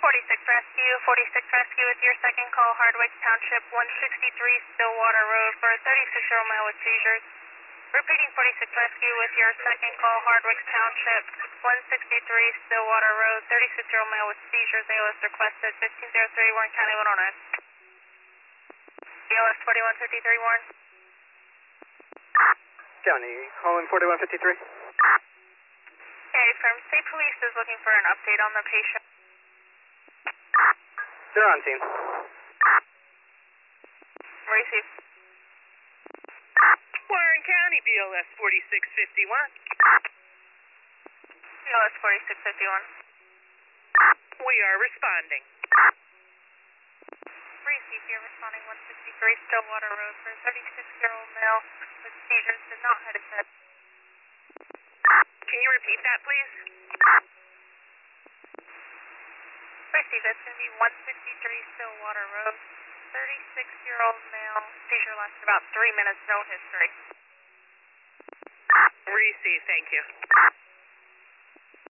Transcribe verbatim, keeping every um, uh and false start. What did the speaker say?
forty-six Rescue, forty-six Rescue with your second call, Hardwick Township, one sixty-three Stillwater Road for a thirty-six-year-old male with seizures. Repeating forty-six Rescue with your second call, Hardwick Township, one sixty-three Stillwater Road, thirty-six-year-old male with seizures. A L S requested, fifteen oh three, Warren County, one oh nine. A L S forty-one fifty-three, Warren. County, calling forty-one fifty-three. Okay, from State Police is looking for an update on the patient. They're on team. Receive. Warren County, B L S forty-six fifty-one. B L S forty-six fifty-one. We are responding. Receive here, responding one sixty-three Stillwater Road for a thirty-six-year-old male with seizures. Did not hit his head. Can you repeat that, please? Receive, it's going to be one fifty-three Stillwater Road, thirty-six-year-old male, seizure lasted about three minutes, no history. Receive, thank you.